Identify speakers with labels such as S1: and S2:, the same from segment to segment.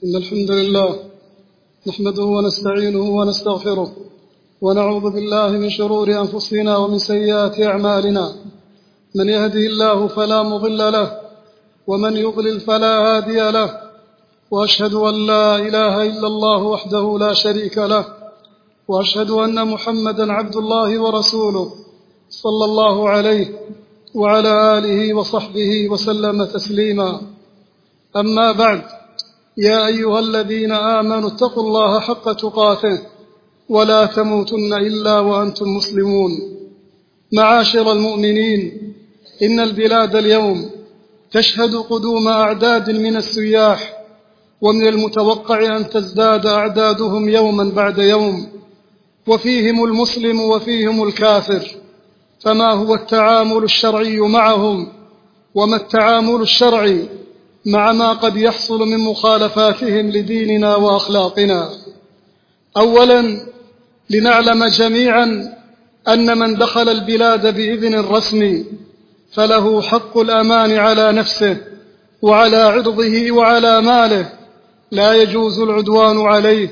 S1: إن الحمد لله نحمده ونستعينه ونستغفره ونعوذ بالله من شرور أنفسنا ومن سيئات أعمالنا. من يهده الله فلا مضل له ومن يضلل فلا هادي له، وأشهد أن لا إله إلا الله وحده لا شريك له، وأشهد أن محمدا عبد الله ورسوله صلى الله عليه وعلى آله وصحبه وسلم تسليما. أما بعد، يا أيها الذين آمنوا اتقوا الله حق تقاته ولا تموتن إلا وأنتم مسلمون. معاشر المؤمنين، إن البلاد اليوم تشهد قدوم أعداد من السياح، ومن المتوقع أن تزداد أعدادهم يوما بعد يوم، وفيهم المسلم وفيهم الكافر. فما هو التعامل الشرعي معهم؟ وما التعامل الشرعي مع ما قد يحصل من مخالفاتهم لديننا وأخلاقنا؟ أولا، لنعلم جميعا أن من دخل البلاد بإذن رسمي فله حق الأمان على نفسه وعلى عرضه وعلى ماله، لا يجوز العدوان عليه،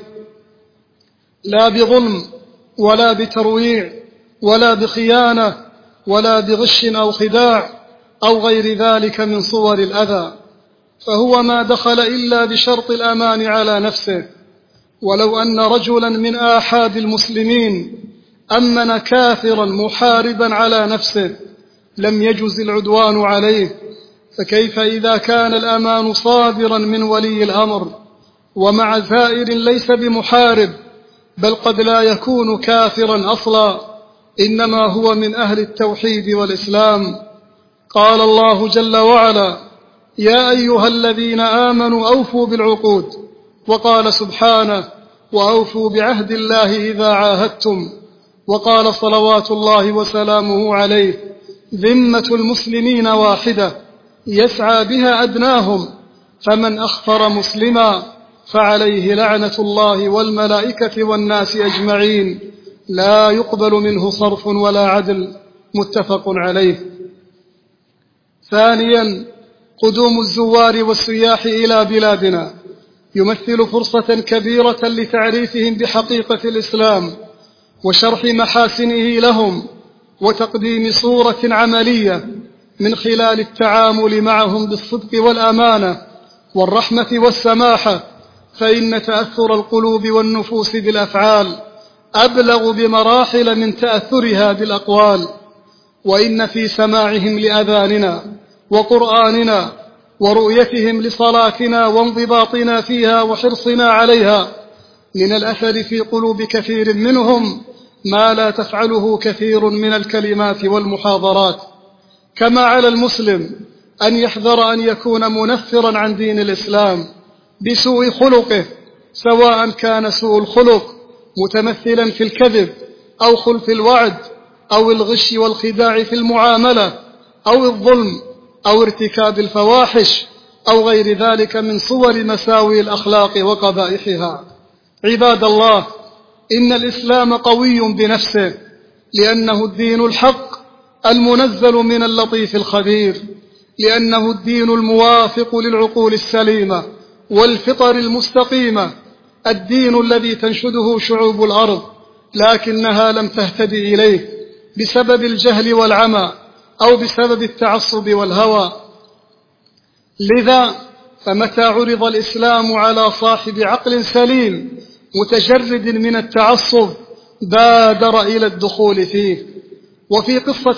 S1: لا بظلم ولا بترويع ولا بخيانة ولا بغش أو خداع أو غير ذلك من صور الأذى، فهو ما دخل إلا بشرط الأمان على نفسه. ولو أن رجلا من آحاد المسلمين أمن كافرا محاربا على نفسه لم يجز العدوان عليه، فكيف إذا كان الأمان صادرا من ولي الأمر ومع زائر ليس بمحارب، بل قد لا يكون كافرا أصلا، إنما هو من أهل التوحيد والإسلام. قال الله جل وعلا: يا أيها الذين آمنوا أوفوا بالعقود. وقال سبحانه: وأوفوا بعهد الله إذا عاهدتم. وقال صلوات الله وسلامه عليه: ذمة المسلمين واحدة يسعى بها أدناهم، فمن أخفر مسلما فعليه لعنة الله والملائكة والناس أجمعين، لا يقبل منه صرف ولا عدل. متفق عليه. ثانيا، قدوم الزوار والسياح إلى بلادنا يمثل فرصة كبيرة لتعريفهم بحقيقة الإسلام وشرح محاسنه لهم وتقديم صورة عملية من خلال التعامل معهم بالصدق والأمانة والرحمة والسماحة، فإن تأثر القلوب والنفوس بالأفعال أبلغ بمراحل من تأثرها بالأقوال. وإن في سماعهم لأذاننا وقرآننا ورؤيتهم لصلاتنا وانضباطنا فيها وحرصنا عليها من الأثر في قلوب كثير منهم ما لا تفعله كثير من الكلمات والمحاضرات. كما على المسلم أن يحذر أن يكون منفرا عن دين الإسلام بسوء خلقه، سواء كان سوء الخلق متمثلا في الكذب أو خلف الوعد أو الغش والخداع في المعاملة أو الظلم أو ارتكاب الفواحش أو غير ذلك من صور مساوي الأخلاق وقبائحها. عباد الله، إن الإسلام قوي بنفسه، لأنه الدين الحق المنزل من اللطيف الخبير، لأنه الدين الموافق للعقول السليمة والفطر المستقيمة، الدين الذي تنشده شعوب الأرض لكنها لم تهتدي إليه بسبب الجهل والعمى أو بسبب التعصب والهوى. لذا فمتى عرض الإسلام على صاحب عقل سليم متجرد من التعصب بادر إلى الدخول فيه. وفي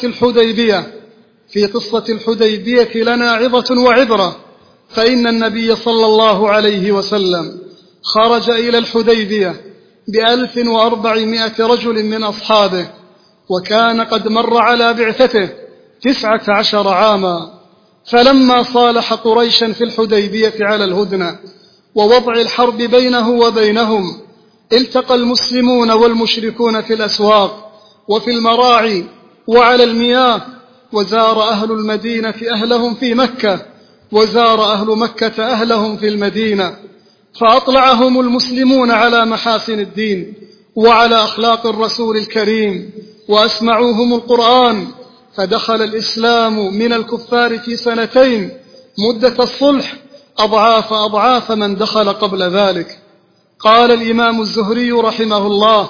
S1: قصة الحديبية لنا عظة وعبرة، فإن النبي صلى الله عليه وسلم خرج إلى الحديبية ب1400 رجل من أصحابه، وكان قد مر على بعثته 19 عاما. فلما صالح قريشا في الحديبية على الهدنة ووضع الحرب بينه وبينهم، التقى المسلمون والمشركون في الأسواق وفي المراعي وعلى المياه، وزار أهل المدينة أهلهم في مكة، وزار أهل مكة أهلهم في المدينة، فأطلعهم المسلمون على محاسن الدين وعلى أخلاق الرسول الكريم، وأسمعوهم القرآن، فدخل الإسلام من الكفار في 2 سنين مدة الصلح أضعاف من دخل قبل ذلك. قال الإمام الزهري رحمه الله: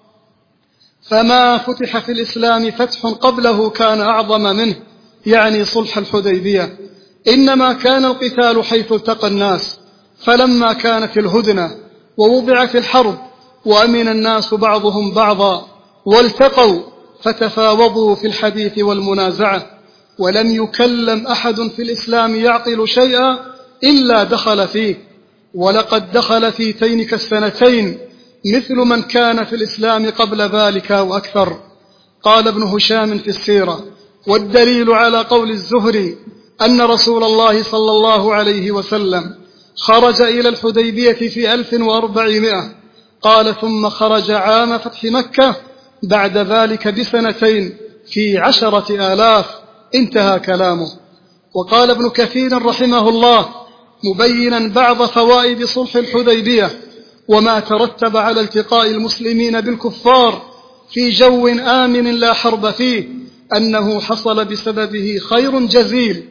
S1: فما فتح في الإسلام فتح قبله كان أعظم منه، يعني صلح الحديبية. إنما كان القتال حيث التقى الناس، فلما كانت الهدنة ووضعت الحرب وأمن الناس بعضهم بعضا والتقوا فتفاوضوا في الحديث والمنازعة، ولم يكلم أحد في الإسلام يعقل شيئا إلا دخل فيه، ولقد دخل في تلك السنتين مثل من كان في الإسلام قبل ذلك وأكثر. قال ابن هشام في السيرة: والدليل على قول الزهري أن رسول الله صلى الله عليه وسلم خرج إلى الحديبية في 1400، قال: ثم خرج عام فتح مكة بعد ذلك بسنتين في 10,000. انتهى كلامه. وقال ابن كثير رحمه الله مبينا بعض فوائد صلح الحديبية وما ترتب على التقاء المسلمين بالكفار في جو آمن لا حرب فيه، أنه حصل بسببه خير جزيل،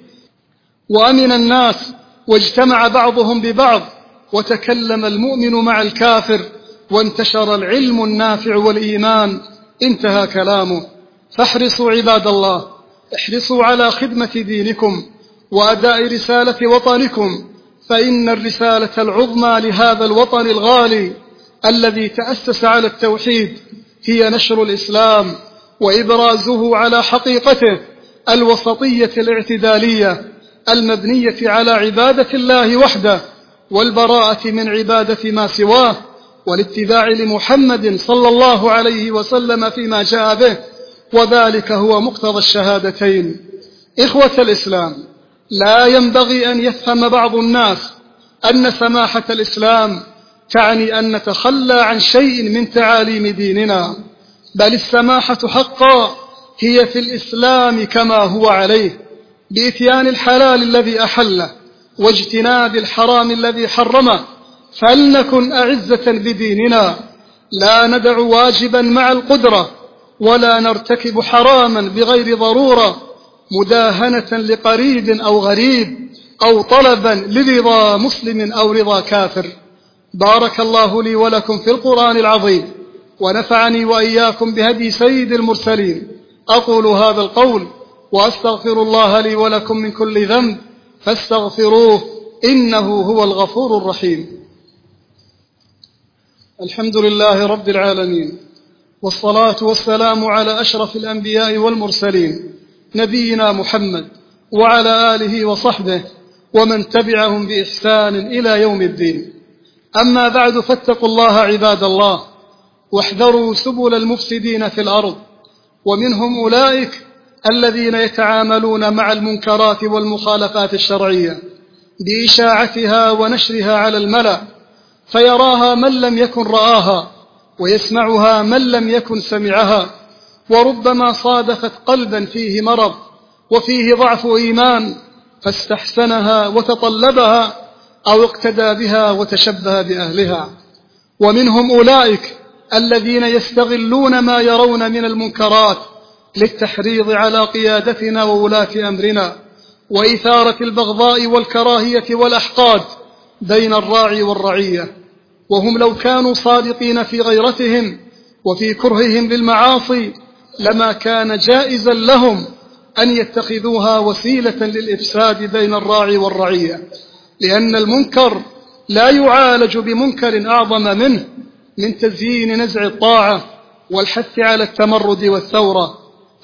S1: وأمن الناس واجتمع بعضهم ببعض، وتكلم المؤمن مع الكافر، وانتشر العلم النافع والإيمان. انتهى كلامه. فاحرصوا عباد الله، احرصوا على خدمة دينكم وأداء رسالة وطنكم، فإن الرسالة العظمى لهذا الوطن الغالي الذي تأسس على التوحيد هي نشر الإسلام وإبرازه على حقيقته الوسطية الاعتدالية المبنية على عبادة الله وحده والبراءة من عبادة ما سواه، والاتباع لمحمد صلى الله عليه وسلم فيما جاء به، وذلك هو مقتضى الشهادتين. إخوة الإسلام، لا ينبغي أن يفهم بعض الناس أن سماحة الإسلام تعني أن نتخلى عن شيء من تعاليم ديننا، بل السماحة حقا هي في الإسلام كما هو عليه، بإتيان الحلال الذي أحله واجتناب الحرام الذي حرمه. فلنكن أعزة بديننا، لا ندع واجبا مع القدرة، ولا نرتكب حراما بغير ضرورة مداهنة لقريب أو غريب، أو طلبا لرضا مسلم أو رضا كافر. بارك الله لي ولكم في القرآن العظيم، ونفعني وإياكم بهدي سيد المرسلين. أقول هذا القول وأستغفر الله لي ولكم من كل ذنب، فاستغفروه إنه هو الغفور الرحيم. الحمد لله رب العالمين، والصلاة والسلام على أشرف الأنبياء والمرسلين، نبينا محمد وعلى آله وصحبه ومن تبعهم بإحسان إلى يوم الدين. أما بعد، فاتقوا الله عباد الله، واحذروا سبل المفسدين في الأرض، ومنهم أولئك الذين يتعاملون مع المنكرات والمخالفات الشرعية بإشاعتها ونشرها على الملأ، فيراها من لم يكن رآها، ويسمعها من لم يكن سمعها، وربما صادفت قلبا فيه مرض وفيه ضعف إيمان فاستحسنها وتطلبها، أو اقتدى بها وتشبه بأهلها. ومنهم أولئك الذين يستغلون ما يرون من المنكرات للتحريض على قيادتنا وولاة أمرنا، وإثارة البغضاء والكراهية والأحقاد بين الراعي والرعية. وهم لو كانوا صادقين في غيرتهم وفي كرههم للمعاصي لما كان جائزا لهم أن يتخذوها وسيلة للإفساد بين الراعي والرعية، لأن المنكر لا يعالج بمنكر أعظم منه من تزيين نزع الطاعة والحث على التمرد والثورة.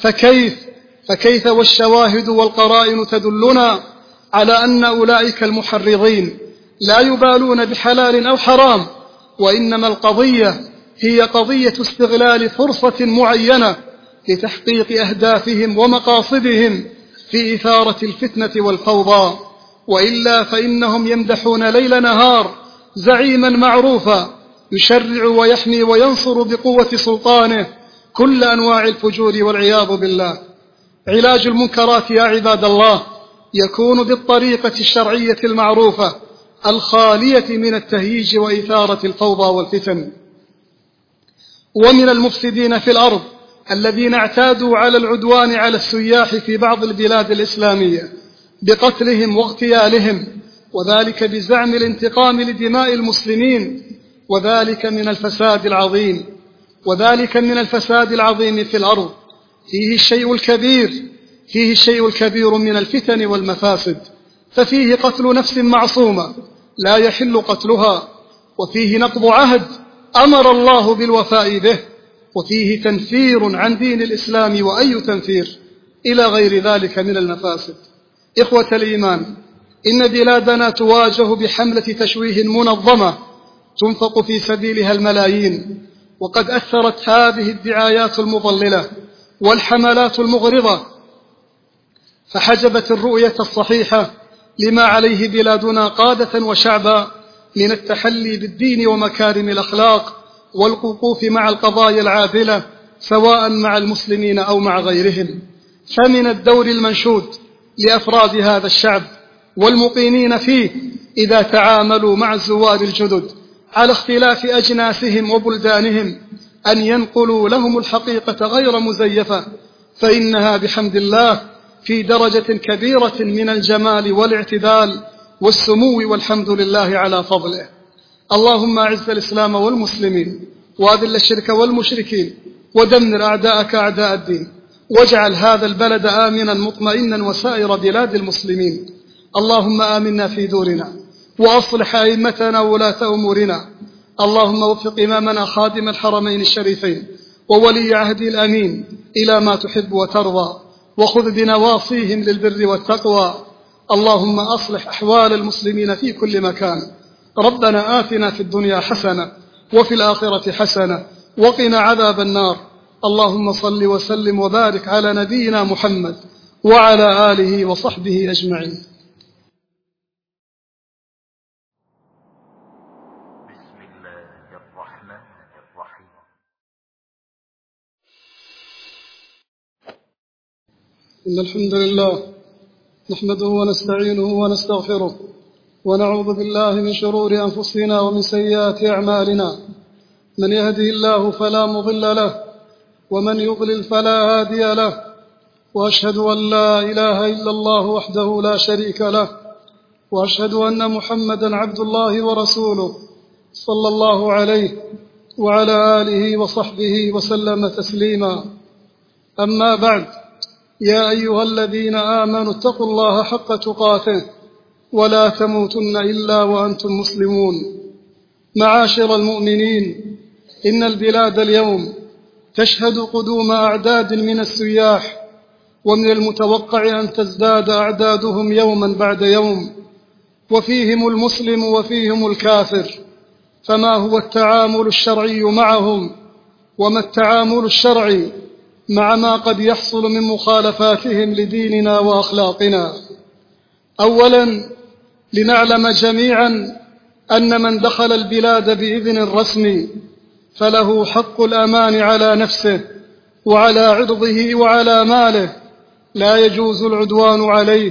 S1: فكيف والشواهد والقرائن تدلنا على أن أولئك المحرضين لا يبالون بحلال أو حرام، وإنما القضية هي قضية استغلال فرصة معينة لتحقيق أهدافهم ومقاصدهم في إثارة الفتنة والفوضى. وإلا فإنهم يمدحون ليل نهار زعيما معروفا يشرع ويحمي وينصر بقوة سلطانه كل أنواع الفجور والعياذ بالله. علاج المنكرات يا عباد الله يكون بالطريقة الشرعية المعروفة الخالية من التهييج وإثارة الفوضى والفتن. ومن المفسدين في الأرض الذين اعتادوا على العدوان على السياح في بعض البلاد الإسلامية بقتلهم واغتيالهم وذلك بزعم الانتقام لدماء المسلمين، وذلك من الفساد العظيم في الأرض. فيه الشيء الكبير من الفتن والمفاسد، ففيه قتل نفس معصومة لا يحل قتلها، وفيه نقض عهد أمر الله بالوفاء به، وفيه تنفير عن دين الإسلام وأي تنفير، إلى غير ذلك من المفاسد. إخوة الإيمان، إن بلادنا تواجه بحملة تشويه منظمة تنفق في سبيلها الملايين، وقد أثرت هذه الدعايات المضللة والحملات المغرضة فحجبت الرؤية الصحيحة لما عليه بلادنا قادة وشعبا من التحلي بالدين ومكارم الأخلاق والوقوف مع القضايا العادلة سواء مع المسلمين أو مع غيرهم. فمن الدور المنشود لأفراد هذا الشعب والمقيمين فيه إذا تعاملوا مع الزوار الجدد على اختلاف أجناسهم وبلدانهم أن ينقلوا لهم الحقيقة غير مزيفة، فإنها بحمد الله في درجة كبيرة من الجمال والاعتدال والسمو، والحمد لله على فضله. اللهم أعز الإسلام والمسلمين، وأذل الشرك والمشركين، ودمر أعداءك أعداء الدين، واجعل هذا البلد آمنا مطمئنا وسائر بلاد المسلمين. اللهم آمنا في دورنا، وأصلح أئمتنا وولاة أمورنا. اللهم وفق إمامنا خادم الحرمين الشريفين وولي عهده الأمين إلى ما تحب وترضى، وخذ بنواصيهم للبر والتقوى. اللهم أصلح أحوال المسلمين في كل مكان. ربنا آتنا في الدنيا حسنة وفي الآخرة حسنة وقنا عذاب النار. اللهم صل وسلم وبارك على نبينا محمد وعلى آله وصحبه أجمعين.
S2: بسم الله الرحمن الرحيم.
S1: إن الحمد لله نحمده ونستعينه ونستغفره، ونعوذ بالله من شرور أنفسنا ومن سيئات أعمالنا. من يهده الله فلا مضل له، ومن يضلل فلا هادي له، وأشهد أن لا إله إلا الله وحده لا شريك له، وأشهد أن محمدا عبد الله ورسوله صلى الله عليه وعلى آله وصحبه وسلم تسليما. أما بعد، يا أيها الذين آمنوا اتقوا الله حق تقاته ولا تموتن إلا وأنتم مسلمون. معاشر المؤمنين، إن البلاد اليوم تشهد قدوم أعداد من السياح، ومن المتوقع أن تزداد أعدادهم يوما بعد يوم، وفيهم المسلم وفيهم الكافر. فما هو التعامل الشرعي معهم؟ وما التعامل الشرعي مع ما قد يحصل من مخالفاتهم لديننا وأخلاقنا؟ أولا، لنعلم جميعا أن من دخل البلاد بإذن رسمي فله حق الأمان على نفسه وعلى عرضه وعلى ماله، لا يجوز العدوان عليه،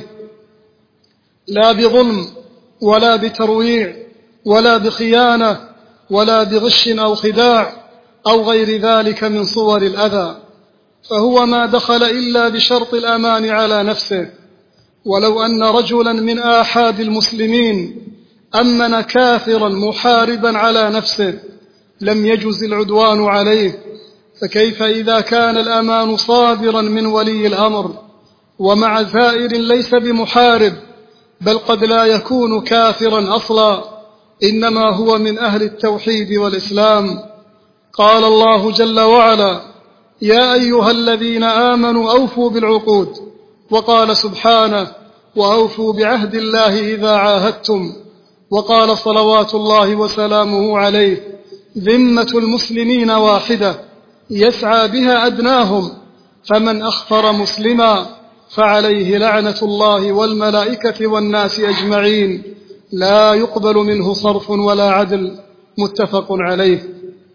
S1: لا بظلم ولا بترويع ولا بخيانة ولا بغش أو خداع أو غير ذلك من صور الأذى، فهو ما دخل إلا بشرط الأمان على نفسه. ولو أن رجلا من آحاد المسلمين أمن كافرا محاربا على نفسه لم يجز العدوان عليه، فكيف إذا كان الأمان صادرا من ولي الأمر ومع زائر ليس بمحارب، بل قد لا يكون كافرا أصلا، إنما هو من أهل التوحيد والإسلام. قال الله جل وعلا: يا أيها الذين آمنوا أوفوا بالعقود. وقال سبحانه: وأوفوا بعهد الله إذا عاهدتم. وقال صلوات الله وسلامه عليه: ذمة المسلمين واحدة يسعى بها أدناهم، فمن أخفر مسلما فعليه لعنة الله والملائكة والناس أجمعين، لا يقبل منه صرف ولا عدل. متفق عليه.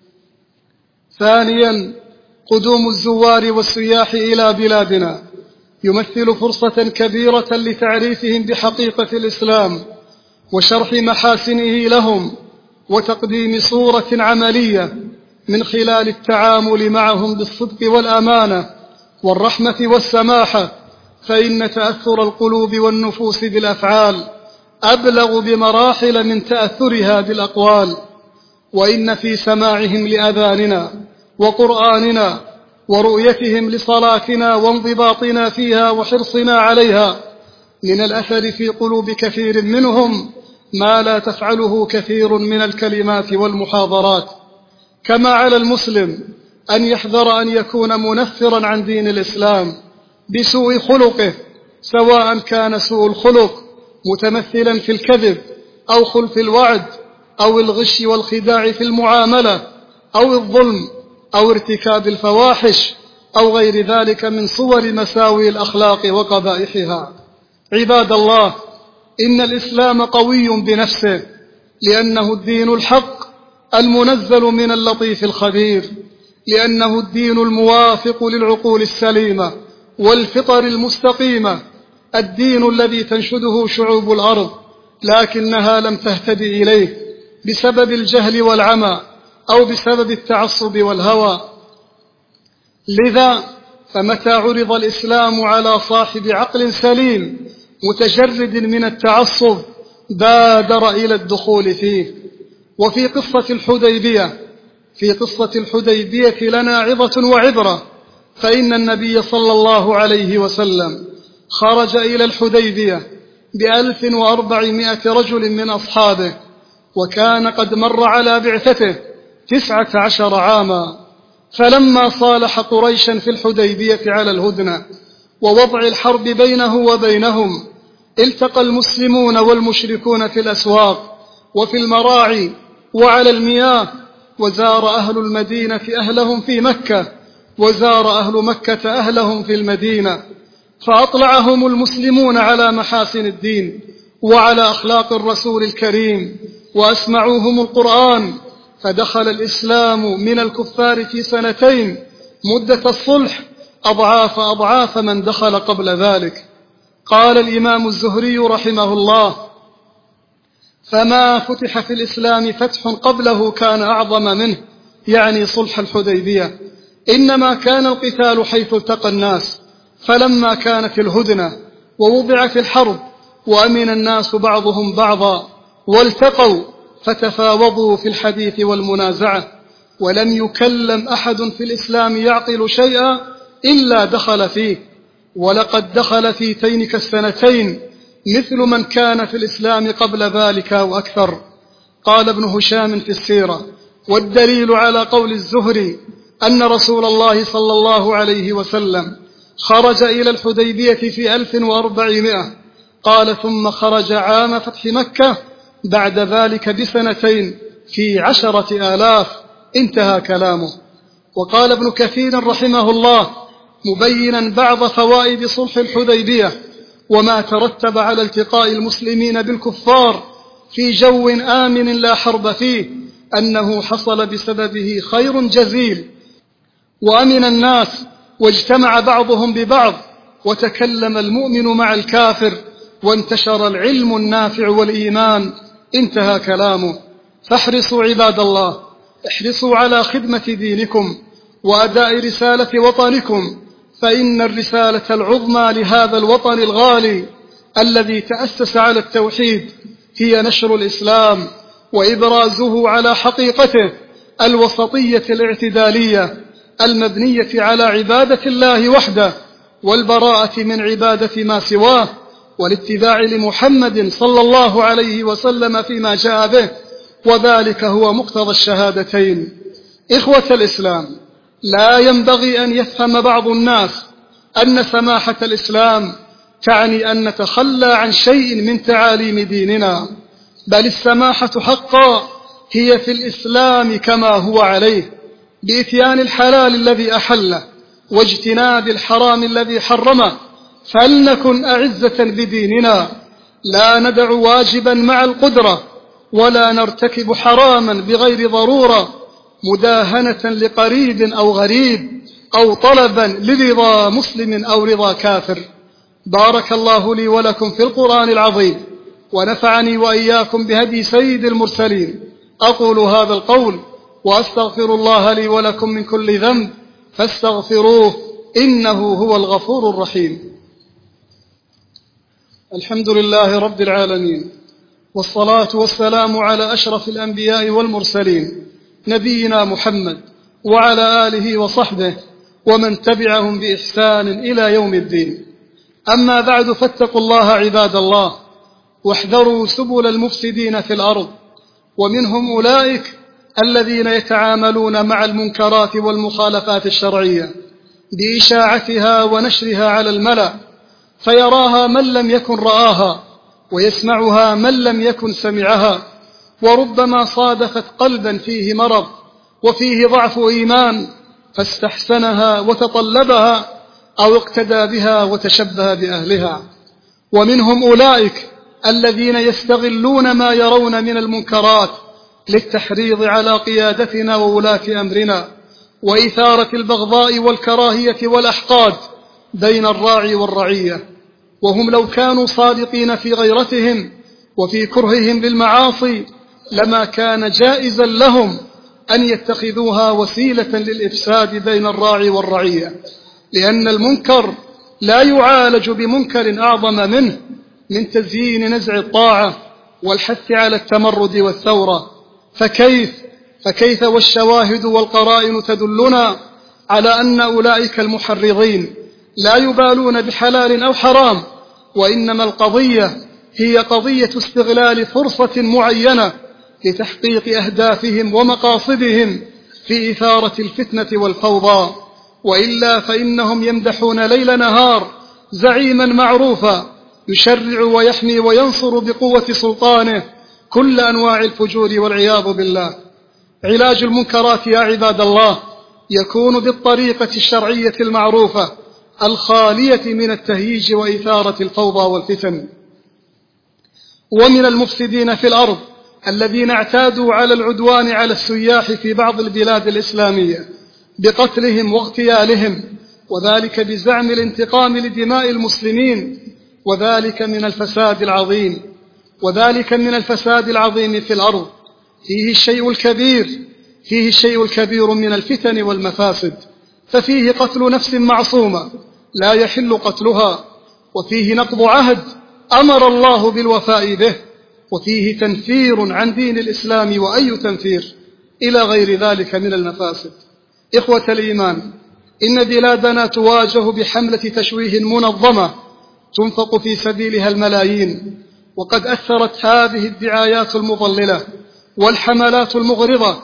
S1: ثانيا، قدوم الزوار والسياح إلى بلادنا يمثل فرصة كبيرة لتعريفهم بحقيقة الإسلام وشرح محاسنه لهم، وتقديم صورة عملية من خلال التعامل معهم بالصدق والأمانة والرحمة والسماحة، فإن تأثر القلوب والنفوس بالأفعال أبلغ بمراحل من تأثرها بالأقوال، وإن في سماعهم لأذاننا وقرآننا ورؤيتهم لصلاتنا وانضباطنا فيها وحرصنا عليها من الأثر في قلوب كثير منهم ما لا تفعله كثير من الكلمات والمحاضرات. كما على المسلم أن يحذر أن يكون منفرا عن دين الإسلام بسوء خلقه، سواء كان سوء الخلق متمثلا في الكذب أو خلف الوعد أو الغش والخداع في المعاملة أو الظلم أو ارتكاب الفواحش أو غير ذلك من صور مساوي الأخلاق وقبائحها. عباد الله، إن الإسلام قوي بنفسه، لأنه الدين الحق المنزل من اللطيف الخبير، لأنه الدين الموافق للعقول السليمة والفطر المستقيمة، الدين الذي تنشده شعوب الأرض لكنها لم تهتدي إليه بسبب الجهل والعمى أو بسبب التعصب والهوى. لذا فمتى عرض الإسلام على صاحب عقل سليم متجرد من التعصب بادر إلى الدخول فيه. وفي قصة الحديبية لنا عظة وعبرة، فإن النبي صلى الله عليه وسلم خرج إلى الحديبية ب1400 رجل من أصحابه، وكان قد مر على بعثته 19 عاما. فلما صالح قريشا في الحديبية على الهدنة ووضع الحرب بينه وبينهم، التقى المسلمون والمشركون في الأسواق وفي المراعي وعلى المياه، وزار أهل المدينة أهلهم في مكة، وزار أهل مكة أهلهم في المدينة، فأطلعهم المسلمون على محاسن الدين وعلى أخلاق الرسول الكريم، وأسمعوهم القرآن، فدخل الإسلام من الكفار في 2 مدة الصلح أضعاف من دخل قبل ذلك. قال الإمام الزهري رحمه الله: فما فتح في الإسلام فتح قبله كان أعظم منه، يعني صلح الحديبية. إنما كان القتال حيث التقى الناس، فلما كانت الهدنة ووضعت الحرب وأمن الناس بعضهم بعضا والتقوا فتفاوضوا في الحديث والمنازعة، ولم يكلم أحد في الإسلام يعقل شيئا إلا دخل فيه، ولقد دخل في تلك 2 مثل من كان في الإسلام قبل ذلك وأكثر. قال ابن هشام في السيرة: والدليل على قول الزهري أن رسول الله صلى الله عليه وسلم خرج إلى الحديبية في 1400، قال: ثم خرج عام فتح مكة بعد ذلك ب2 في 10,000. انتهى كلامه. وقال ابن كثير رحمه الله مبينا بعض فوائد صلح الحديبية وما ترتب على التقاء المسلمين بالكفار في جو آمن لا حرب فيه، أنه حصل بسببه خير جزيل، وأمن الناس واجتمع بعضهم ببعض، وتكلم المؤمن مع الكافر، وانتشر العلم النافع والإيمان. انتهى كلامه. فاحرصوا عباد الله، احرصوا على خدمة دينكم وأداء رسالة وطنكم، فإن الرسالة العظمى لهذا الوطن الغالي الذي تأسس على التوحيد هي نشر الإسلام وإبرازه على حقيقته الوسطية الاعتدالية المبنية على عبادة الله وحده والبراءة من عبادة ما سواه، والاتباع لمحمد صلى الله عليه وسلم فيما جاء به، وذلك هو مقتضى الشهادتين. إخوة الإسلام، لا ينبغي أن يفهم بعض الناس أن سماحة الإسلام تعني أن نتخلى عن شيء من تعاليم ديننا، بل السماحة حقا هي في الإسلام كما هو عليه، بإتيان الحلال الذي أحله واجتناب الحرام الذي حرمه. فلنكن أعزة بديننا، لا ندع واجبا مع القدرة، ولا نرتكب حراما بغير ضرورة مداهنة لقريب أو غريب، أو طلبا لرضا مسلم أو رضا كافر. بارك الله لي ولكم في القرآن العظيم، ونفعني وإياكم بهدي سيد المرسلين. أقول هذا القول وأستغفر الله لي ولكم من كل ذنب، فاستغفروه إنه هو الغفور الرحيم. الحمد لله رب العالمين، والصلاة والسلام على أشرف الأنبياء والمرسلين نبينا محمد وعلى آله وصحبه ومن تبعهم بإحسان إلى يوم الدين. أما بعد، فاتقوا الله عباد الله، واحذروا سبل المفسدين في الأرض، ومنهم أولئك الذين يتعاملون مع المنكرات والمخالفات الشرعية بإشاعتها ونشرها على الملأ، فيراها من لم يكن رآها، ويسمعها من لم يكن سمعها، وربما صادفت قلبا فيه مرض وفيه ضعف إيمان فاستحسنها وتطلبها أو اقتدى بها وتشبه بأهلها. ومنهم أولئك الذين يستغلون ما يرون من المنكرات للتحريض على قيادتنا وولاة أمرنا، وإثارة البغضاء والكراهية والأحقاد بين الراعي والرعية، وهم لو كانوا صادقين في غيرتهم وفي كرههم للمعاصي لما كان جائزا لهم أن يتخذوها وسيلة للإفساد بين الراعي والرعية، لأن المنكر لا يعالج بمنكر أعظم منه من تزيين نزع الطاعة والحث على التمرد والثورة. فكيف والشواهد والقرائن تدلنا على أن أولئك المحرضين لا يبالون بحلال أو حرام، وإنما القضية هي قضية استغلال فرصة معينة لتحقيق أهدافهم ومقاصدهم في إثارة الفتنة والفوضى، وإلا فإنهم يمدحون ليل نهار زعيما معروفا يشرع ويحمي وينصر بقوة سلطانه كل أنواع الفجور والعياذ بالله. علاج المنكرات يا عباد الله يكون بالطريقة الشرعية المعروفة الخالية من التهييج وإثارة الفوضى والفتن. ومن المفسدين في الأرض الذين اعتادوا على العدوان على السياح في بعض البلاد الإسلامية بقتلهم واغتيالهم، وذلك بزعم الانتقام لدماء المسلمين، وذلك من الفساد العظيم في الأرض. فيه الشيء الكبير من الفتن والمفاسد، ففيه قتل نفس معصومة لا يحل قتلها، وفيه نقض عهد أمر الله بالوفاء به، وفيه تنفير عن دين الإسلام وأي تنفير إلى غير ذلك من المفاسد. إخوة الإيمان، إن بلادنا تواجه بحملة تشويه منظمة تنفق في سبيلها الملايين، وقد أثرت هذه الدعايات المضللة والحملات المغرضة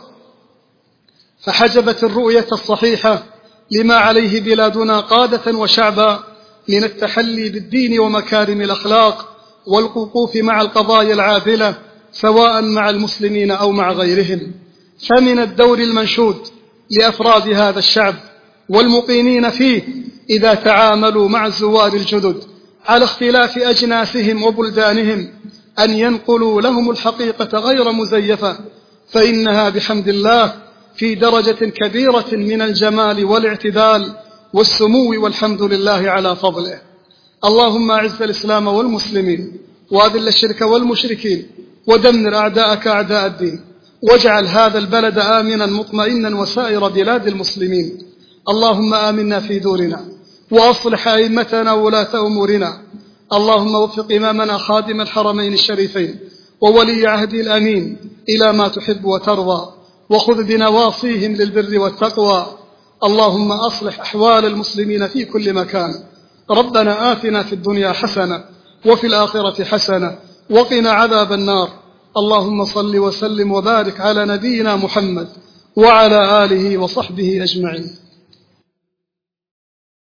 S1: فحجبت الرؤية الصحيحة لما عليه بلادنا قادة وشعبا من التحلي بالدين ومكارم الأخلاق والوقوف مع القضايا العادلة سواء مع المسلمين أو مع غيرهم. فمن الدور المنشود لأفراد هذا الشعب والمقيمين فيه إذا تعاملوا مع الزوار الجدد على اختلاف أجناسهم وبلدانهم أن ينقلوا لهم الحقيقة غير مزيفة، فإنها بحمد الله في درجة كبيرة من الجمال والاعتدال والسمو، والحمد لله على فضله. اللهم أعز الإسلام والمسلمين، وأذل الشرك والمشركين، ودمر أعداءك أعداء الدين، واجعل هذا البلد آمنا مطمئنا وسائر بلاد المسلمين. اللهم آمنا في دورنا، وأصلح أئمتنا وولاة أمورنا. اللهم وفق إمامنا خادم الحرمين الشريفين وولي عهده الأمين إلى ما تحب وترضى، وخذ بنواصيهم للبر والتقوى. اللهم أصلح أحوال المسلمين في كل مكان. ربنا آتنا في الدنيا حسنة وفي الآخرة حسنة وقنا عذاب النار. اللهم صل وسلم وبارك على نبينا محمد وعلى آله وصحبه أجمعين.